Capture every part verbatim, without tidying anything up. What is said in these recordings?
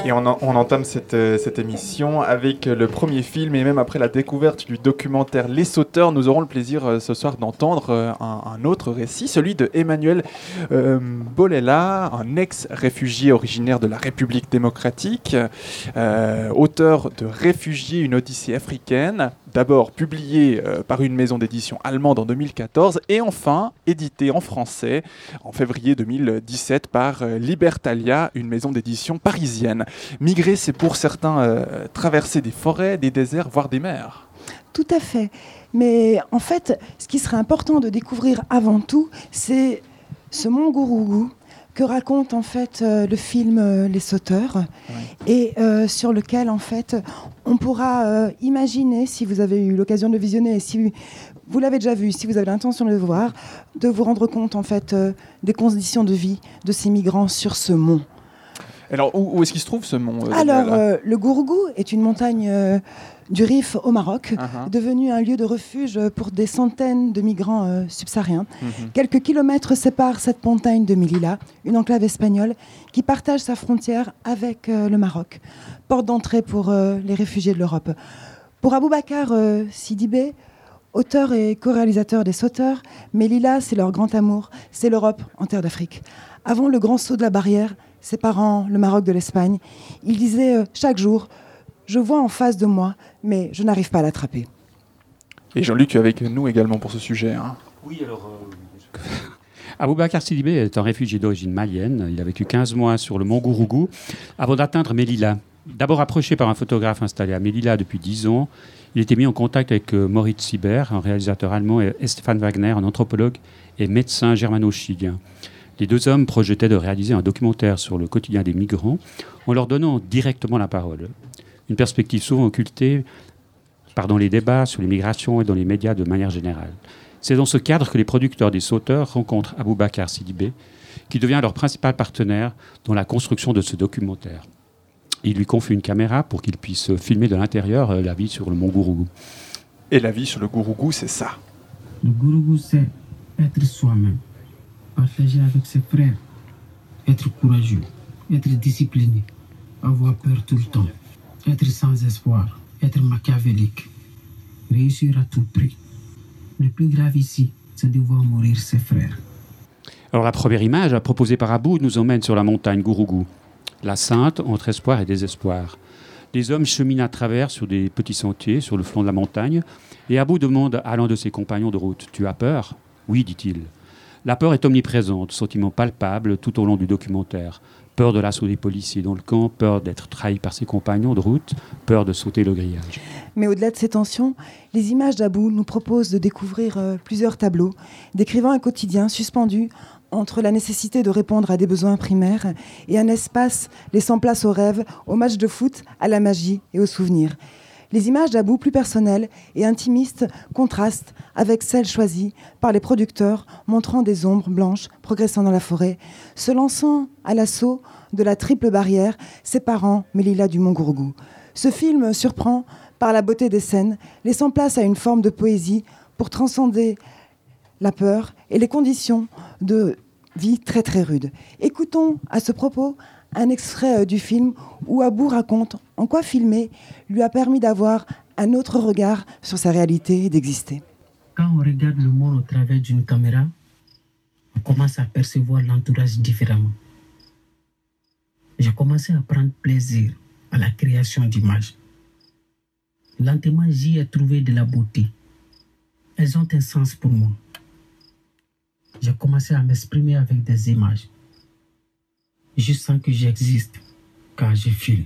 Et on, en, on entame cette, cette émission avec le premier film, et même après la découverte du documentaire Les Sauteurs, nous aurons le plaisir ce soir d'entendre un, un autre récit, celui de Emmanuel euh, Bolella, un ex-réfugié originaire de la République démocratique, euh, auteur de Réfugiés, une odyssée africaine, d'abord publié euh, par une maison d'édition allemande en deux mille quatorze, et enfin édité en français en février deux mille dix-sept par euh, Libertalia, une maison d'édition parisienne. Migrer, c'est pour certains euh, traverser des forêts, des déserts, voire des mers. Tout à fait. Mais en fait, ce qui serait important de découvrir avant tout, c'est ce mont Gourougou que raconte en fait euh, le film euh, Les Sauteurs, ouais. et euh, sur lequel en fait on pourra euh, imaginer, si vous avez eu l'occasion de le visionner, et si vous l'avez déjà vu, si vous avez l'intention de le voir, de vous rendre compte en fait euh, des conditions de vie de ces migrants sur ce mont. Alors, où, où est-ce qu'il se trouve ce mont euh, Alors, euh, le Gourougou est une montagne euh, du Rif au Maroc, uh-huh. devenue un lieu de refuge pour des centaines de migrants euh, subsahariens. Uh-huh. Quelques kilomètres séparent cette montagne de Melilla, une enclave espagnole qui partage sa frontière avec euh, le Maroc, porte d'entrée pour euh, les réfugiés de l'Europe. Pour Aboubacar euh, Sidibé, auteur et co-réalisateur des Sauteurs, Melilla, c'est leur grand amour, c'est l'Europe en terre d'Afrique. Avant le grand saut de la barrière, séparant le Maroc de l'Espagne, il disait euh, chaque jour « Je vois en face de moi, mais je n'arrive pas à l'attraper ». Et Jean-Luc est avec nous également pour ce sujet. Hein. Oui, alors... Euh... Aboubacar Sidibé est un réfugié d'origine malienne. Il a vécu quinze mois sur le mont Gourougou avant d'atteindre Melilla. D'abord approché par un photographe installé à Melilla depuis dix ans, il était mis en contact avec euh, Moritz Sieber, un réalisateur allemand, et Stefan Wagner, un anthropologue et médecin germano-chilien. Les deux hommes projetaient de réaliser un documentaire sur le quotidien des migrants en leur donnant directement la parole. Une perspective souvent occultée par dans les débats sur les migrations et dans les médias de manière générale. C'est dans ce cadre que les producteurs des Sauteurs rencontrent Aboubacar Sidibé, qui devient leur principal partenaire dans la construction de ce documentaire. Il lui confie une caméra pour qu'il puisse filmer de l'intérieur la vie sur le mont Gourougou. Et la vie sur le Gourougou, c'est ça. Le Gourougou, c'est être soi-même. Partager avec ses frères, être courageux, être discipliné, avoir peur tout le temps, être sans espoir, être machiavélique, réussir à tout prix. Le plus grave ici, c'est de voir mourir ses frères. Alors la première image proposée par Abou nous emmène sur la montagne Gourougou, la Sainte entre espoir et désespoir. Les hommes cheminent à travers sur des petits sentiers sur le flanc de la montagne et Abou demande à l'un de ses compagnons de route « Tu as peur ?» ?»« Oui, dit-il. » La peur est omniprésente, sentiment palpable tout au long du documentaire. Peur de l'assaut des policiers dans le camp, peur d'être trahi par ses compagnons de route, peur de sauter le grillage. Mais au-delà de ces tensions, les images d'Abou nous proposent de découvrir euh, plusieurs tableaux, décrivant un quotidien suspendu entre la nécessité de répondre à des besoins primaires et un espace laissant place aux rêves, aux matchs de foot, à la magie et aux souvenirs. Les images d'Abou, plus personnelles et intimistes, contrastent avec celles choisies par les producteurs, montrant des ombres blanches progressant dans la forêt, se lançant à l'assaut de la triple barrière séparant Melilla du mont Gourougou. Ce film surprend par la beauté des scènes, laissant place à une forme de poésie pour transcender la peur et les conditions de vie très très rudes. Écoutons à ce propos un extrait du film où Abou raconte en quoi filmer lui a permis d'avoir un autre regard sur sa réalité et d'exister. Quand on regarde le monde au travers d'une caméra, on commence à percevoir l'entourage différemment. J'ai commencé à prendre plaisir à la création d'images. Lentement, j'y ai trouvé de la beauté. Elles ont un sens pour moi. J'ai commencé à m'exprimer avec des images. Je sens que j'existe quand je filme.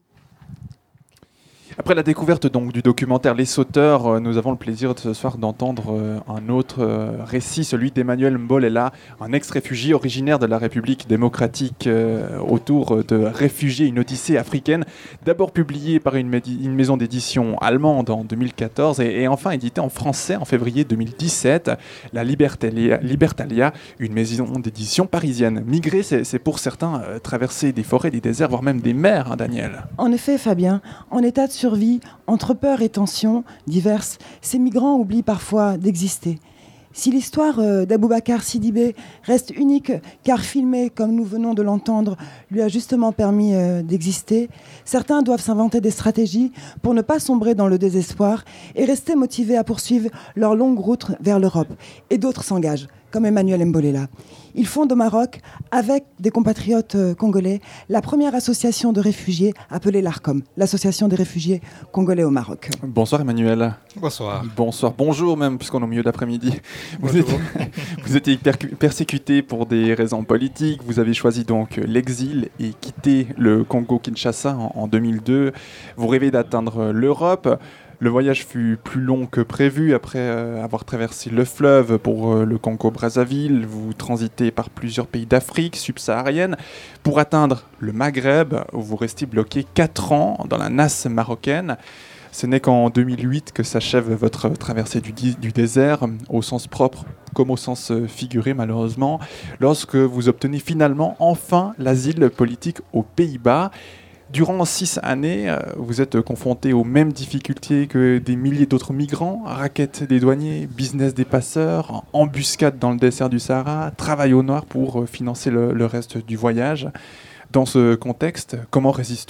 Après la découverte donc, du documentaire Les Sauteurs, euh, nous avons le plaisir de ce soir d'entendre euh, un autre euh, récit, celui d'Emmanuel Bolella, un ex-réfugié originaire de la République démocratique euh, autour de Réfugiés, une odyssée africaine, d'abord publié par une, médi- une maison d'édition allemande en deux mille quatorze et, et enfin édité en français en février deux mille dix-sept, la Libertalia, Libertalia, une maison d'édition parisienne. Migrer, c'est, c'est pour certains euh, traverser des forêts, des déserts, voire même des mers, hein, Daniel. En effet, Fabien, en état de survie, entre peur et tensions diverses, ces migrants oublient parfois d'exister. Si l'histoire euh, d'Aboubacar Sidibé reste unique, car filmée, comme nous venons de l'entendre, lui a justement permis euh, d'exister, certains doivent s'inventer des stratégies pour ne pas sombrer dans le désespoir et rester motivés à poursuivre leur longue route vers l'Europe. Et d'autres s'engagent, comme Emmanuel Mbolela. Ils fondent au Maroc, avec des compatriotes euh, congolais, la première association de réfugiés appelée l'ARCOM, l'Association des réfugiés congolais au Maroc. Bonsoir Emmanuel. Bonsoir. Bonsoir, bonjour même, puisqu'on est au milieu de l'après-midi. Vous, êtes, vous étiez percu- persécuté pour des raisons politiques, vous avez choisi donc l'exil et quitté le Congo-Kinshasa en, en deux mille deux. Vous rêvez d'atteindre l'Europe. Le voyage fut plus long que prévu après euh, avoir traversé le fleuve pour euh, le Congo-Brazzaville. Vous transitez par plusieurs pays d'Afrique subsaharienne pour atteindre le Maghreb, où vous restez bloqué quatre ans dans la nasse marocaine. Ce n'est qu'en deux mille huit que s'achève votre traversée du, di- du désert, au sens propre comme au sens figuré malheureusement, lorsque vous obtenez finalement enfin l'asile politique aux Pays-Bas. Durant six années, vous êtes confronté aux mêmes difficultés que des milliers d'autres migrants, raquettes des douaniers, business des passeurs, embuscades dans le désert du Sahara, travail au noir pour financer le, le reste du voyage. Dans ce contexte, comment résiste-t-on ?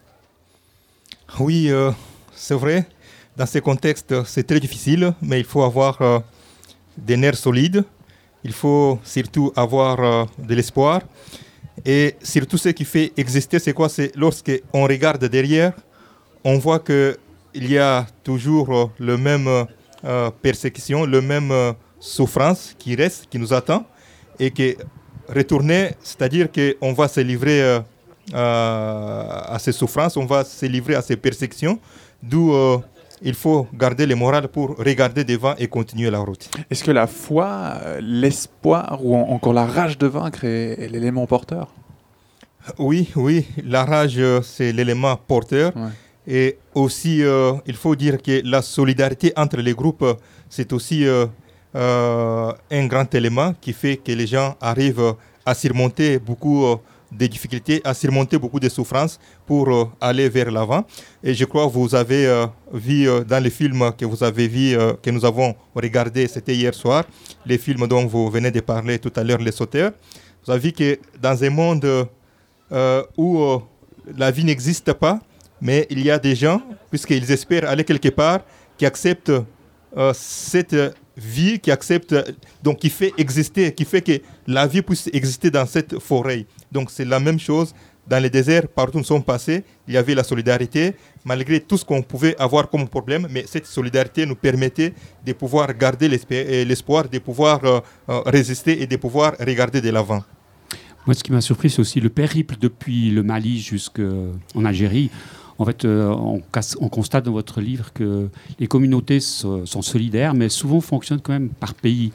Oui, euh, c'est vrai. Dans ce contexte, c'est très difficile, mais il faut avoir euh, des nerfs solides. Il faut surtout avoir euh, de l'espoir. Et surtout, ce qui fait exister, c'est quoi ? C'est lorsqu'on regarde derrière, on voit qu'il y a toujours euh, le même euh, persécution, le même euh, souffrance qui reste, qui nous attend. Et que retourner, c'est-à-dire qu'on va se livrer euh, euh, à ces souffrances, on va se livrer à ces persécutions, d'où euh, il faut garder le moral pour regarder devant et continuer la route. Est-ce que la foi, l'espoir ou en- encore la rage de vaincre est, est l'élément porteur ? Oui, oui, la rage, euh, c'est l'élément porteur. Ouais. Et aussi, euh, il faut dire que la solidarité entre les groupes, euh, c'est aussi euh, euh, un grand élément qui fait que les gens arrivent euh, à surmonter beaucoup euh, de difficultés, à surmonter beaucoup de souffrances pour euh, aller vers l'avant. Et je crois que vous avez euh, vu euh, dans les films que vous avez vu, euh, que nous avons regardé, c'était hier soir, les films dont vous venez de parler tout à l'heure, Les Sauteurs. Vous avez vu que dans un monde euh, où euh, la vie n'existe pas, mais il y a des gens, puisqu'ils espèrent aller quelque part, qui acceptent euh, cette vie, qui acceptent, donc qui fait exister, qui fait que la vie puisse exister dans cette forêt. Donc c'est la même chose dans les déserts, partout où nous sommes passés, il y avait la solidarité, malgré tout ce qu'on pouvait avoir comme problème, mais cette solidarité nous permettait de pouvoir garder l'espoir, de pouvoir euh, euh, résister et de pouvoir regarder de l'avant. Moi, ce qui m'a surpris, c'est aussi le périple depuis le Mali jusqu'en Algérie. En fait, euh, on, casse, on constate dans votre livre que les communautés so, sont solidaires, mais souvent fonctionnent quand même par pays.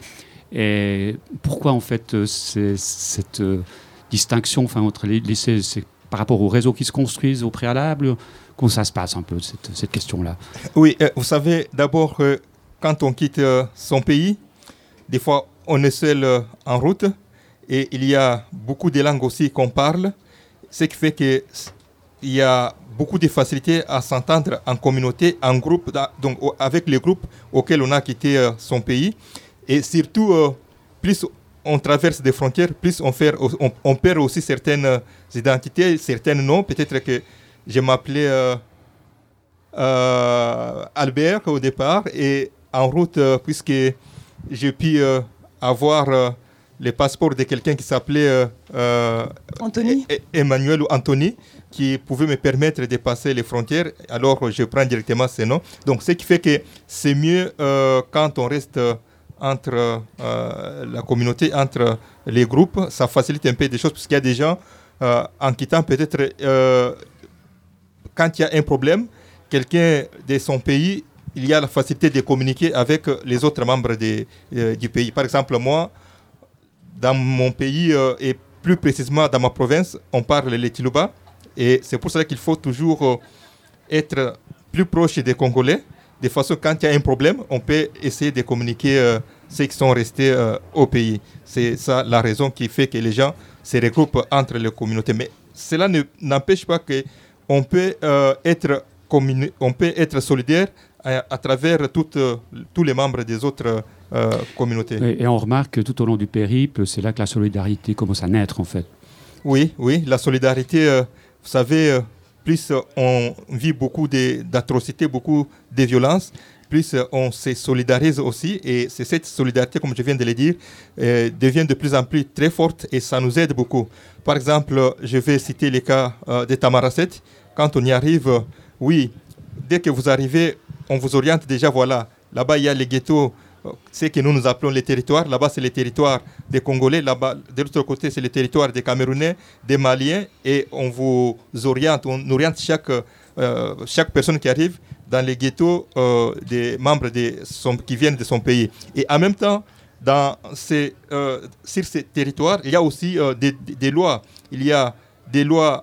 Et pourquoi, en fait, c'est, cette euh, distinction enfin, entre les, les c'est, c'est par rapport aux réseaux qui se construisent au préalable ? Comment ça se passe un peu, cette, cette question-là ? Oui, euh, vous savez, d'abord, euh, quand on quitte euh, son pays, des fois, on est seul euh, en route et il y a beaucoup de langues aussi qu'on parle, ce qui fait qu'il y a beaucoup de facilité à s'entendre en communauté, en groupe, donc avec les groupes auxquels on a quitté euh, son pays. Et surtout, euh, plus on traverse des frontières, plus on, fait, on, on perd aussi certaines identités, certains noms. Peut-être que je m'appelais euh, euh, Albert au départ, et en route, euh, puisque j'ai pu euh, avoir euh, le passeport de quelqu'un qui s'appelait euh, euh, Anthony. e- Emmanuel ou Anthony, qui pouvait me permettre de passer les frontières, alors je prends directement ces noms. Donc, ce qui fait que c'est mieux euh, quand on reste euh, entre euh, la communauté, entre les groupes, ça facilite un peu des choses, parce qu'il y a des gens, euh, en quittant peut-être, euh, quand il y a un problème, quelqu'un de son pays, il y a la facilité de communiquer avec les autres membres de, euh, du pays. Par exemple, moi, dans mon pays, euh, et plus précisément dans ma province, on parle le Tiluba. Et c'est pour cela qu'il faut toujours euh, être plus proche des Congolais. De façon, quand il y a un problème, on peut essayer de communiquer euh, ceux qui sont restés euh, au pays. C'est ça la raison qui fait que les gens se regroupent entre les communautés. Mais cela ne, n'empêche pas qu'on peut, euh, être communi- on peut être solidaire à, à travers toutes, euh, tous les membres des autres euh, communauté. Et, et on remarque que tout au long du périple, c'est là que la solidarité commence à naître en fait. Oui, oui, la solidarité, euh, vous savez, euh, plus euh, on vit beaucoup de, d'atrocités, beaucoup de violences, plus euh, on se solidarise aussi. Et c'est cette solidarité, comme je viens de le dire, euh, devient de plus en plus très forte et ça nous aide beaucoup. Par exemple, je vais citer le cas euh, de Tamaracet. Quand on y arrive, euh, oui, dès que vous arrivez, on vous oriente déjà, voilà, là-bas il y a les ghettos, euh, c'est que nous nous appelons les territoires. Là-bas c'est les territoires des Congolais, là-bas de l'autre côté c'est les territoires des Camerounais, des Maliens, et on vous oriente, on oriente chaque, euh, chaque personne qui arrive dans les ghettos euh, des membres de son, qui viennent de son pays. Et en même temps, dans ces, euh, sur ces territoires, il y a aussi euh, des, des, des lois. Il y a des lois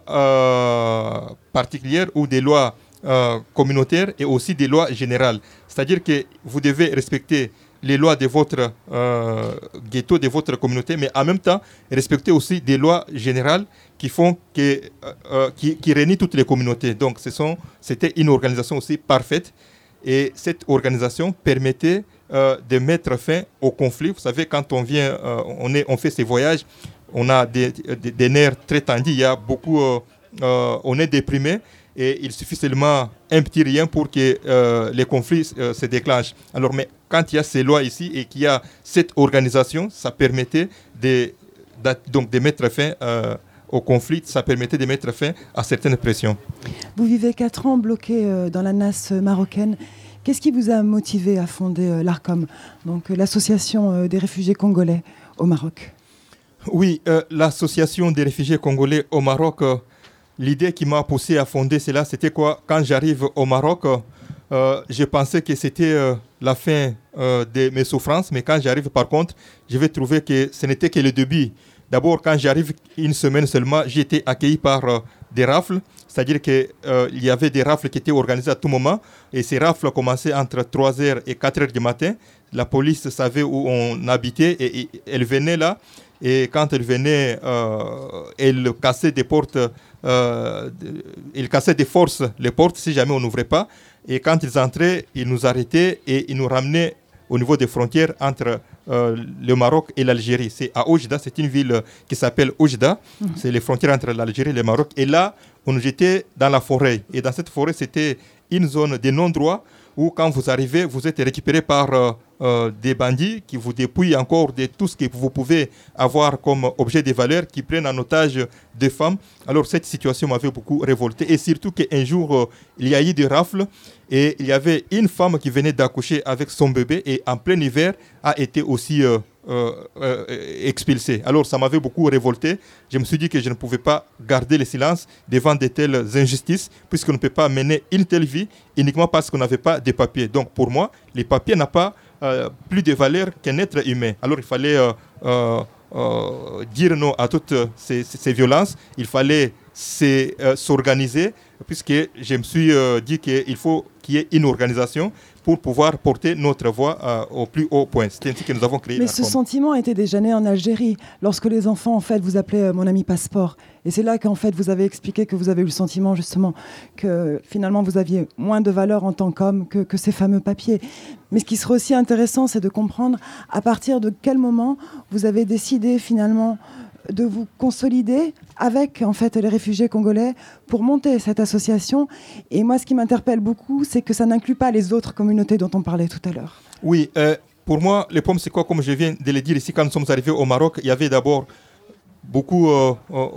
euh, particulières ou des lois euh, communautaires et aussi des lois générales. C'est-à-dire que vous devez respecter les lois de votre euh, ghetto, de votre communauté, mais en même temps respecter aussi des lois générales qui font que, euh, qui, qui réunissent toutes les communautés. Donc ce sont, c'était une organisation aussi parfaite et cette organisation permettait euh, de mettre fin au conflit. Vous savez, quand on vient, euh, on, est, on fait ces voyages, on a des, des, des nerfs très tendus, il y a beaucoup, euh, euh, on est déprimé. Et il suffit seulement un petit rien pour que euh, les conflits euh, se déclenchent. Alors, mais quand il y a ces lois ici et qu'il y a cette organisation, ça permettait de, de, donc de mettre fin euh, au conflit, ça permettait de mettre fin à certaines pressions. Vous vivez quatre ans bloqué euh, dans la N A S marocaine. Qu'est-ce qui vous a motivé à fonder euh, l'ARCOM, donc euh, l'association euh, des réfugiés congolais au Maroc? Oui, euh, l'association des réfugiés congolais au Maroc, euh, l'idée qui m'a poussé à fonder cela, c'était quoi? Quand j'arrive au Maroc, euh, je pensais que c'était euh, la fin euh, de mes souffrances, mais quand j'arrive par contre, je vais trouver que ce n'était que le début. D'abord, quand j'arrive une semaine seulement, j'ai été accueilli par euh, des rafles, c'est-à-dire qu'il euh, y avait des rafles qui étaient organisées à tout moment, et ces rafles commençaient entre trois heures et quatre heures du matin. La police savait où on habitait et, et elle venait là. Et quand elle venait, euh, elle cassait des portes, euh, elle cassait de force les portes si jamais on n'ouvrait pas. Et quand ils entraient, ils nous arrêtaient et ils nous ramenaient au niveau des frontières entre euh, le Maroc et l'Algérie. C'est à Oujda, c'est une ville qui s'appelle Oujda. Mmh. C'est les frontières entre l'Algérie et le Maroc. Et là, on nous jetait dans la forêt. Et dans cette forêt, c'était une zone de non-droit où quand vous arrivez, vous êtes récupéré par euh, euh, des bandits qui vous dépouillent encore de tout ce que vous pouvez avoir comme objet de valeur, qui prennent en otage des femmes. Alors cette situation m'avait beaucoup révolté. Et surtout qu'un jour, euh, il y a eu des rafles et il y avait une femme qui venait d'accoucher avec son bébé et en plein hiver a été aussi euh, euh, euh, expulsée. Alors ça m'avait beaucoup révolté. Je me suis dit que je ne pouvais pas garder le silence devant de telles injustices puisqu'on ne peut pas mener une telle vie uniquement parce qu'on n'avait pas de papiers. Donc pour moi, les papiers n'ont pas euh, plus de valeur qu'un être humain. Alors il fallait euh, euh, euh, dire non à toutes ces, ces, ces violences. Il fallait euh, s'organiser puisque je me suis euh, dit qu'il faut qu'il y ait une organisation pour pouvoir porter notre voix euh, au plus haut point. C'est ainsi que nous avons créé Mais l'ARCOM. Ce sentiment était déjà né en Algérie, lorsque les enfants, en fait, vous appelaient euh, mon ami passeport. Et c'est là qu'en fait, vous avez expliqué que vous avez eu le sentiment, justement, que finalement, vous aviez moins de valeur en tant qu'homme que, que ces fameux papiers. Mais ce qui serait aussi intéressant, c'est de comprendre à partir de quel moment vous avez décidé, finalement, de vous consolider avec en fait les réfugiés congolais pour monter cette association. Et moi, ce qui m'interpelle beaucoup, c'est que ça n'inclut pas les autres communautés dont on parlait tout à l'heure. Oui, euh, pour moi, les pommes, c'est quoi? Comme je viens de le dire ici, quand nous sommes arrivés au Maroc, il y avait d'abord beaucoup euh, euh,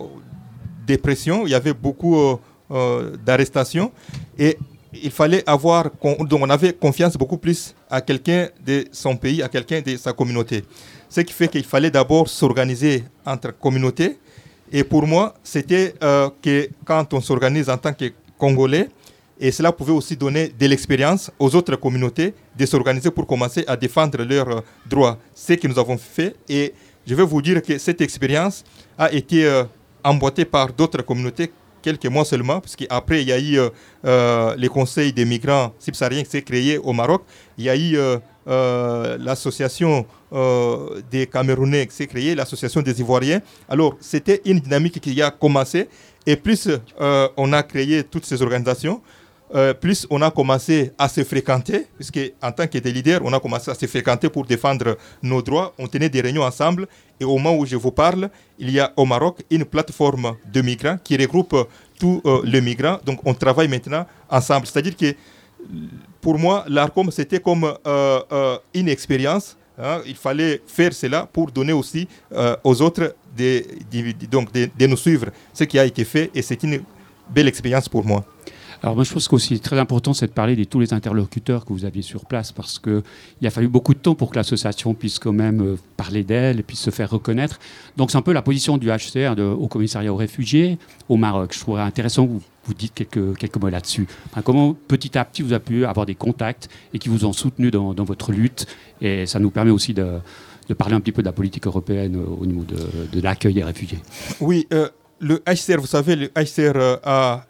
de pression, il y avait beaucoup euh, euh, d'arrestations et il fallait avoir, donc on avait confiance beaucoup plus à quelqu'un de son pays, à quelqu'un de sa communauté. Ce qui fait qu'il fallait d'abord s'organiser entre communautés. Et pour moi, c'était euh, que quand on s'organise en tant que Congolais, et cela pouvait aussi donner de l'expérience aux autres communautés de s'organiser pour commencer à défendre leurs euh, droits. C'est ce que nous avons fait. Et je vais vous dire que cette expérience a été euh, emboîtée par d'autres communautés quelques mois seulement, parce qu'après, il y a eu euh, euh, les conseils des migrants subsahariens qui s'est créé au Maroc. Il y a eu euh, euh, l'association euh, des Camerounais qui s'est créée, l'association des Ivoiriens. Alors, c'était une dynamique qui a commencé. Et plus euh, on a créé toutes ces organisations, euh, plus on a commencé à se fréquenter, puisque en tant que des leaders, on a commencé à se fréquenter pour défendre nos droits. On tenait des réunions ensemble. Et au moment où je vous parle, il y a au Maroc une plateforme de migrants qui regroupe tous euh, les migrants. Donc on travaille maintenant ensemble. C'est-à-dire que pour moi, l'ARCOM, c'était comme euh, euh, une expérience. Hein. Il fallait faire cela pour donner aussi euh, aux autres de, de, donc de, de nous suivre ce qui a été fait. Et c'est une belle expérience pour moi. Alors moi je pense qu'aussi très important c'est de parler de tous les interlocuteurs que vous aviez sur place parce qu'il a fallu beaucoup de temps pour que l'association puisse quand même euh, parler d'elle et puisse se faire reconnaître. Donc c'est un peu la position du H C R, de, au commissariat aux réfugiés au Maroc. Je trouverais intéressant que vous, vous dites quelques, quelques mots là-dessus. Enfin, comment petit à petit vous avez pu avoir des contacts et qui vous ont soutenu dans, dans votre lutte, et ça nous permet aussi de, de parler un petit peu de la politique européenne au niveau de, de l'accueil des réfugiés. Oui, euh, le H C R, vous savez, le H C R euh, a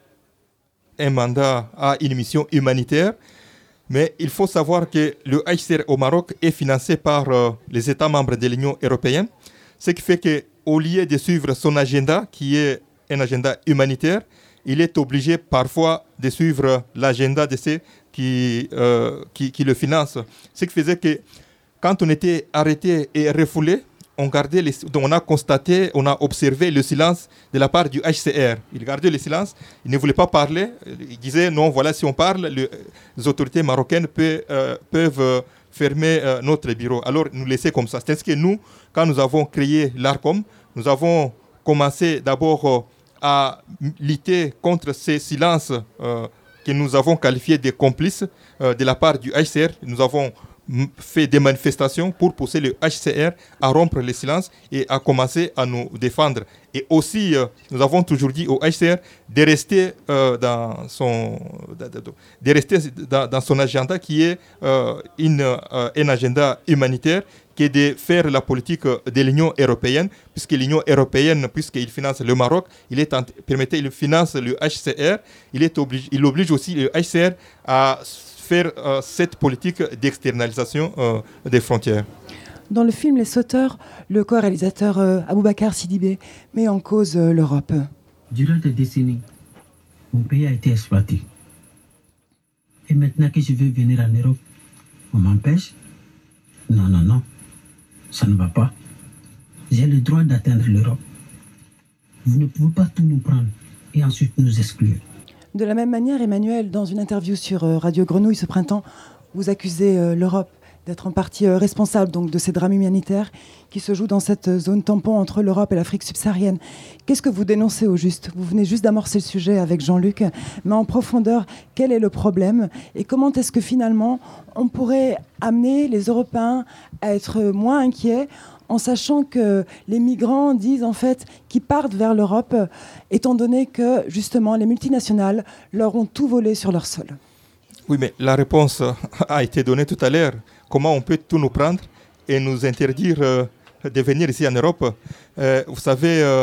un mandat, a une mission humanitaire, mais il faut savoir que le H C R au Maroc est financé par euh, les États membres de l'Union européenne, ce qui fait qu'au lieu de suivre son agenda, qui est un agenda humanitaire, il est obligé parfois de suivre l'agenda de ceux qui, euh, qui, qui le financent. Ce qui faisait que quand on était arrêté et refoulé, on, gardait les, donc on a constaté, on a observé le silence de la part du H C R. Il gardait le silence, il ne voulait pas parler. Il disait non, voilà, si on parle, le, les autorités marocaines peut, euh, peuvent euh, fermer euh, notre bureau. Alors, nous laisser comme ça. C'est-à-dire que nous, quand nous avons créé l'ARCOM, nous avons commencé d'abord euh, à lutter contre ces silences euh, que nous avons qualifiés de complices euh, de la part du H C R. Nous avons fait des manifestations pour pousser le H C R à rompre le silence et à commencer à nous défendre. Et aussi, euh, nous avons toujours dit au H C R de rester, euh, dans, son, de, de, de rester dans, dans son agenda qui est euh, une, euh, un agenda humanitaire, qui est de faire la politique de l'Union européenne, puisque l'Union européenne, puisqu'il finance le Maroc, il, est en, permettez, il finance le H C R, il, est oblige, il oblige aussi le H C R à faire euh, cette politique d'externalisation euh, des frontières. Dans le film Les Sauteurs, le co-réalisateur euh, Aboubacar Sidibé met en cause euh, l'Europe. Durant des décennies, mon pays a été exploité. Et maintenant que je veux venir en Europe, on m'empêche? Non, non, non. Ça ne va pas. J'ai le droit d'atteindre l'Europe. Vous ne pouvez pas tout nous prendre et ensuite nous exclure. De la même manière, Emmanuel, dans une interview sur euh, Radio Grenouille ce printemps, vous accusez euh, l'Europe d'être en partie euh, responsable donc, de ces drames humanitaires qui se jouent dans cette zone tampon entre l'Europe et l'Afrique subsaharienne. Qu'est-ce que vous dénoncez au juste? Vous venez juste d'amorcer le sujet avec Jean-Luc, mais en profondeur, quel est le problème et comment est-ce que finalement on pourrait amener les Européens à être moins inquiets en sachant que les migrants disent en fait qu'ils partent vers l'Europe, étant donné que justement les multinationales leur ont tout volé sur leur sol. Oui, mais la réponse a été donnée tout à l'heure. Comment on peut tout nous prendre et nous interdire euh, de venir ici en Europe? euh, Vous savez, euh,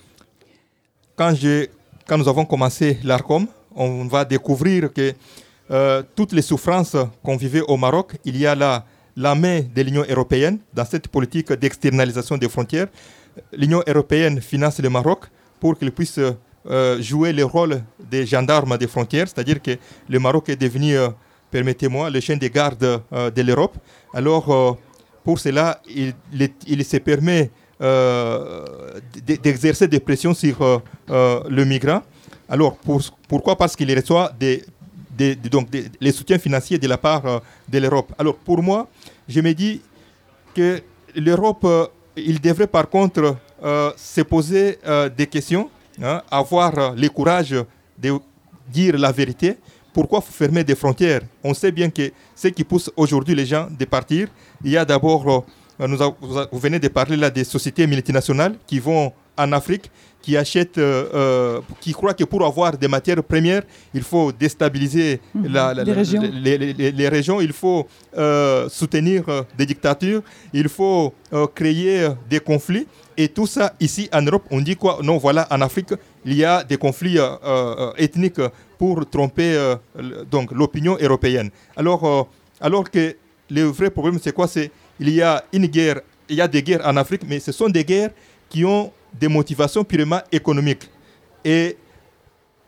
quand, je, quand nous avons commencé l'ARCOM, on va découvrir que euh, toutes les souffrances qu'on vivait au Maroc, il y a là la main de l'Union européenne dans cette politique d'externalisation des frontières. L'Union européenne finance le Maroc pour qu'il puisse euh, jouer le rôle des gendarmes des frontières, c'est-à-dire que le Maroc est devenu, euh, permettez-moi, le chien de garde euh, de l'Europe. Alors, euh, pour cela, il, il, il se permet euh, d'exercer des pressions sur euh, euh, le migrant. Alors, pour, pourquoi? Parce qu'il reçoit des Des, des, donc des, les soutiens financiers de la part euh, de l'Europe. Alors pour moi, je me dis que l'Europe, euh, il devrait par contre euh, se poser euh, des questions, hein, avoir euh, le courage de dire la vérité. Pourquoi fermer des frontières? On sait bien que ce qui pousse aujourd'hui les gens de partir, il y a d'abord, euh, nous a, vous venez de parler là des sociétés multinationales qui vont en Afrique, qui achètent, euh, euh, qui croient que pour avoir des matières premières, il faut déstabiliser mmh, la, la, les, la, régions. Les, les, les régions, il faut euh, soutenir euh, des dictatures, il faut euh, créer des conflits. Et tout ça, ici en Europe, on dit quoi? Non, voilà, en Afrique, il y a des conflits euh, euh, ethniques pour tromper euh, donc, l'opinion européenne. Alors, euh, alors que le vrai problème, c'est quoi? C'est il y a une guerre, il y a des guerres en Afrique, mais ce sont des guerres qui ont des motivations purement économiques. Et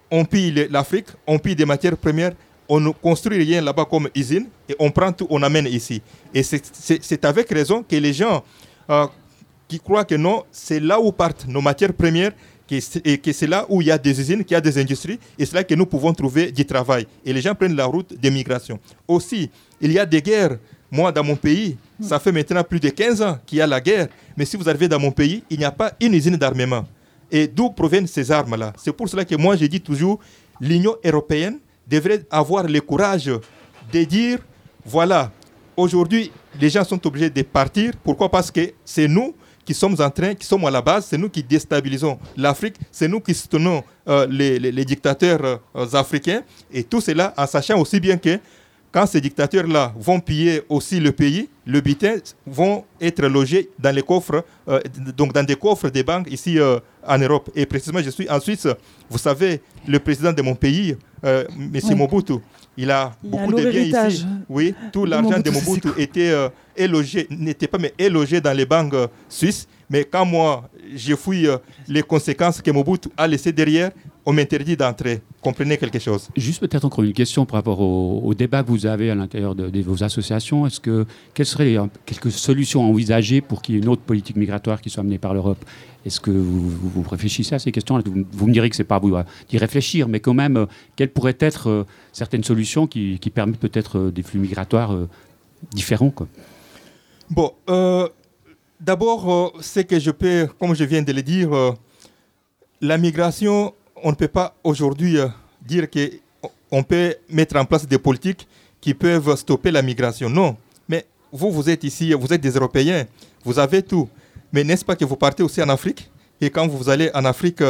on pille l'Afrique, on pille des matières premières, on ne construit rien là-bas comme usine et on prend tout, on amène ici. Et c'est, c'est, c'est avec raison que les gens euh, qui croient que non, c'est là où partent nos matières premières et que c'est là où il y a des usines, qu'il y a des industries, et c'est là que nous pouvons trouver du travail. Et les gens prennent la route des migrations. Aussi, il y a des guerres. Moi, dans mon pays, ça fait maintenant plus de quinze ans qu'il y a la guerre. Mais si vous arrivez dans mon pays, il n'y a pas une usine d'armement. Et d'où proviennent ces armes-là? C'est pour cela que moi, je dis toujours, l'Union européenne devrait avoir le courage de dire, voilà, aujourd'hui, les gens sont obligés de partir. Pourquoi? Parce que c'est nous qui sommes en train, qui sommes à la base, c'est nous qui déstabilisons l'Afrique, c'est nous qui soutenons euh, les, les, les dictateurs euh, africains, et tout cela en sachant aussi bien que quand ces dictateurs-là vont piller aussi le pays, le butin vont être logés dans les coffres, euh, donc dans des coffres des banques ici euh, en Europe. Et précisément, je suis en Suisse. Vous savez, le président de mon pays, euh, M. Oui. Mobutu, il a il beaucoup de biens ici. Oui, tout l'argent Mobutu, de Mobutu était euh, élogé, n'était pas mais élogé dans les banques euh, suisses. Mais quand moi, je fouille euh, les conséquences que Mobutu a laissées derrière, on m'interdit d'entrer. Comprenez quelque chose. Juste peut-être encore une question par rapport au, au débat que vous avez à l'intérieur de, de vos associations. Est-ce que, quelles seraient les, quelques solutions envisagées pour qu'il y ait une autre politique migratoire qui soit menée par l'Europe? Est-ce que vous, vous, vous réfléchissez à ces questions? vous, vous me direz que ce n'est pas à vous d'y réfléchir, mais quand même, euh, quelles pourraient être euh, certaines solutions qui, qui permettent peut-être euh, des flux migratoires euh, différents, quoi? Bon, euh, d'abord, euh, ce que je peux, comme je viens de le dire, euh, la migration, on ne peut pas aujourd'hui euh, dire qu'on peut mettre en place des politiques qui peuvent stopper la migration. Non, mais vous, vous êtes ici, vous êtes des Européens, vous avez tout. Mais n'est-ce pas que vous partez aussi en Afrique? Et quand vous allez en Afrique,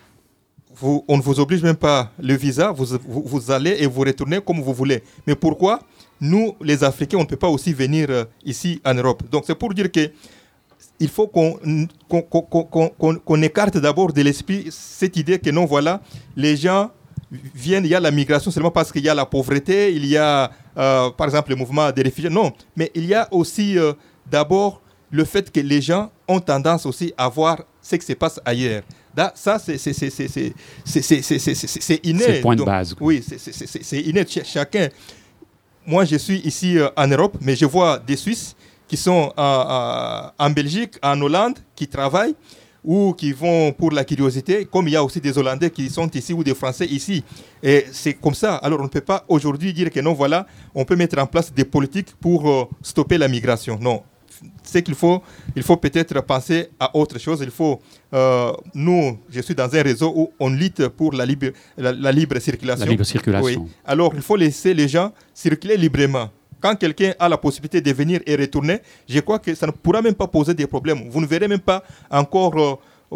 vous, on ne vous oblige même pas le visa, vous, vous, vous allez et vous retournez comme vous voulez. Mais pourquoi nous, les Africains, on ne peut pas aussi venir euh, ici en Europe? Donc c'est pour dire que il faut qu'on, qu'on, qu'on, qu'on, qu'on écarte d'abord de l'esprit cette idée que non, voilà, les gens viennent, il y a la migration seulement parce qu'il y a la pauvreté, il y a, euh, par exemple, le mouvement des réfugiés. Non, mais il y a aussi euh, d'abord le fait que les gens ont tendance aussi à voir ce qui se passe ailleurs. Da, ça, c'est, c'est, c'est, c'est, c'est, c'est, c'est, c'est, c'est, c'est inné. C'est le point de base. Donc, oui, c'est, c'est, c'est, c'est inné. Ch- chacun. Moi, je suis ici euh, en Europe, mais je vois des Suisses qui sont euh, euh, en Belgique, en Hollande, qui travaillent ou qui vont pour la curiosité, comme il y a aussi des Hollandais qui sont ici ou des Français ici. Et c'est comme ça. Alors, on ne peut pas aujourd'hui dire que non, voilà, on peut mettre en place des politiques pour euh, stopper la migration. Non. C'est qu'il faut, il faut peut-être penser à autre chose. Il faut, euh, nous, je suis dans un réseau où on lutte pour la libre, la, la libre circulation. La libre circulation. Oui. Alors, il faut laisser les gens circuler librement. Quand quelqu'un a la possibilité de venir et retourner, je crois que ça ne pourra même pas poser des problèmes. Vous ne verrez même pas encore euh,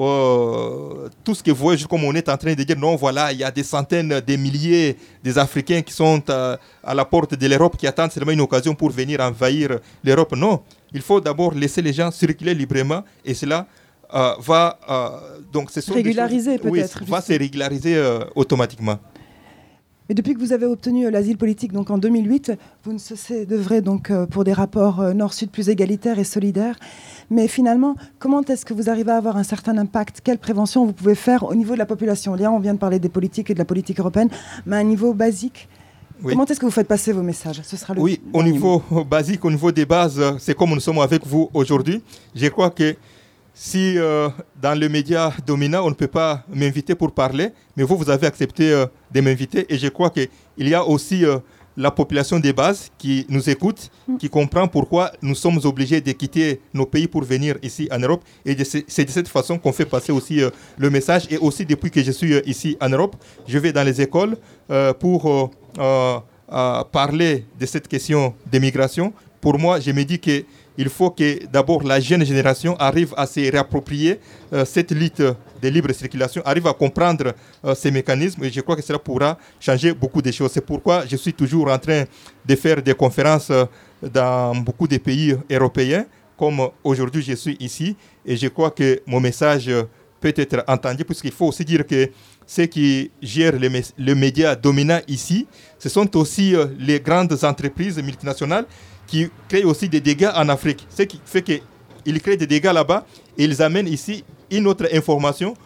euh, tout ce que vous voyez, comme on est en train de dire, non, voilà, il y a des centaines, des milliers des Africains qui sont euh, à la porte de l'Europe, qui attendent seulement une occasion pour venir envahir l'Europe. Non, il faut d'abord laisser les gens circuler librement et cela euh, va euh, donc ce sont régulariser des choses, peut-être. Oui, va se régulariser euh, automatiquement. Mais depuis que vous avez obtenu l'asile politique donc en deux mille huit, vous ne cessez d'œuvrer donc pour des rapports nord-sud plus égalitaires et solidaires. Mais finalement, comment est-ce que vous arrivez à avoir un certain impact? Quelle prévention vous pouvez faire au niveau de la population? Là, on vient de parler des politiques et de la politique européenne, mais à un niveau basique, oui. Comment est-ce que vous faites passer vos messages? Ce sera le Oui, au niveau mot. basique, au niveau des bases, c'est comme nous sommes avec vous aujourd'hui. Je crois que si euh, dans le média dominant, on ne peut pas m'inviter pour parler, mais vous, vous avez accepté euh, de m'inviter. Et je crois qu'il y a aussi euh, la population des bases qui nous écoute, mm. qui comprend pourquoi nous sommes obligés de quitter nos pays pour venir ici en Europe. Et de c- c'est de cette façon qu'on fait passer aussi euh, le message. Et aussi, depuis que je suis euh, ici en Europe, je vais dans les écoles euh, pour euh, euh, euh, parler de cette question de migration. Pour moi, je me dis que il faut que d'abord la jeune génération arrive à se réapproprier euh, cette lutte de libre circulation, arrive à comprendre euh, ces mécanismes et je crois que cela pourra changer beaucoup de choses. C'est pourquoi je suis toujours en train de faire des conférences euh, dans beaucoup de pays européens, comme aujourd'hui je suis ici et je crois que mon message peut être entendu puisqu'il faut aussi dire que ceux qui gèrent les, mé- les médias dominants ici, ce sont aussi euh, les grandes entreprises multinationales qui créent aussi des dégâts en Afrique. Ce qui fait qu'ils créent des dégâts là-bas et ils amènent ici une autre information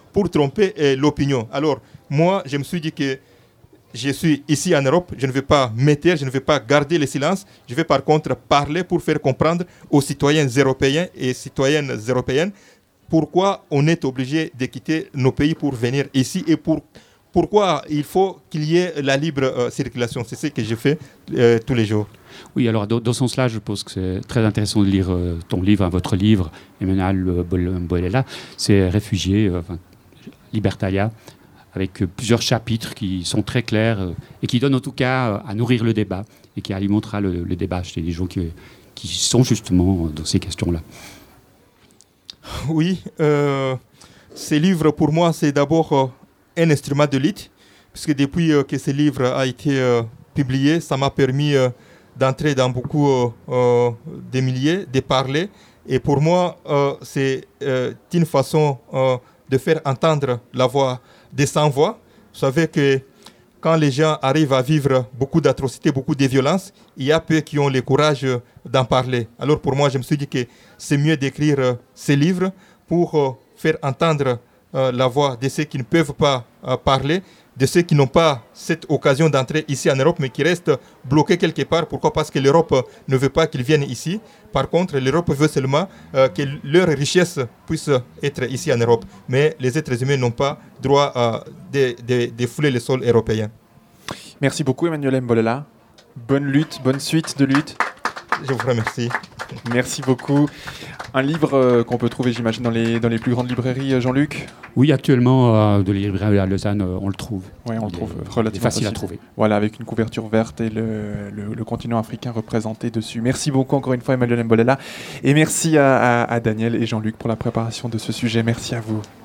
pour tromper euh, l'opinion. Alors, moi, je me suis dit que je suis ici en Europe, je ne vais pas me taire, je ne vais pas garder le silence, je vais par contre parler pour faire comprendre aux citoyens européens et citoyennes européennes pourquoi on est obligé de quitter nos pays pour venir ici et pour, pourquoi il faut qu'il y ait la libre euh, circulation. C'est ce que je fais euh, tous les jours. Oui, alors dans, dans ce sens-là, je pense que c'est très intéressant de lire euh, ton livre, hein, votre livre, Emmanuel Mbolela, c'est Réfugiés, euh, enfin, Libertalia, avec euh, plusieurs chapitres qui sont très clairs euh, et qui donnent en tout cas euh, à nourrir le débat et qui alimentera le, le débat chez les gens qui, qui sont justement dans ces questions-là. Oui, euh, ces livres pour moi c'est d'abord euh, un instrument de lutte, puisque depuis euh, que ce livre a été euh, publié, ça m'a permis euh, d'entrer dans beaucoup euh, euh, de milliers, de parler. Et pour moi, euh, c'est euh, une façon euh, de faire entendre la voix des sans-voix. Vous savez que quand les gens arrivent à vivre beaucoup d'atrocités, beaucoup de violences, il y a peu qui ont le courage d'en parler. Alors pour moi, je me suis dit que c'est mieux d'écrire euh, ces livres pour euh, faire entendre euh, la voix de ceux qui ne peuvent pas euh, parler, de ceux qui n'ont pas cette occasion d'entrer ici en Europe, mais qui restent bloqués quelque part. Pourquoi ? Parce que l'Europe ne veut pas qu'ils viennent ici. Par contre, l'Europe veut seulement euh, que leurs richesses puissent être ici en Europe. Mais les êtres humains n'ont pas droit euh, de, de, de fouler le sol européen. Merci beaucoup Emmanuel Mbolela. Bonne lutte, bonne suite de lutte. Je vous remercie. Merci beaucoup. Un livre euh, qu'on peut trouver, j'imagine, dans les, dans les plus grandes librairies, euh, Jean-Luc ? Oui, actuellement, euh, de les librairies à Lausanne, euh, on le trouve. Oui, on il le trouve est, relativement facile, facile à trouver. Voilà, avec une couverture verte et le, le, le continent africain représenté dessus. Merci beaucoup encore une fois Emmanuel Mbolela. Et merci à, à, à Daniel et Jean-Luc pour la préparation de ce sujet. Merci à vous.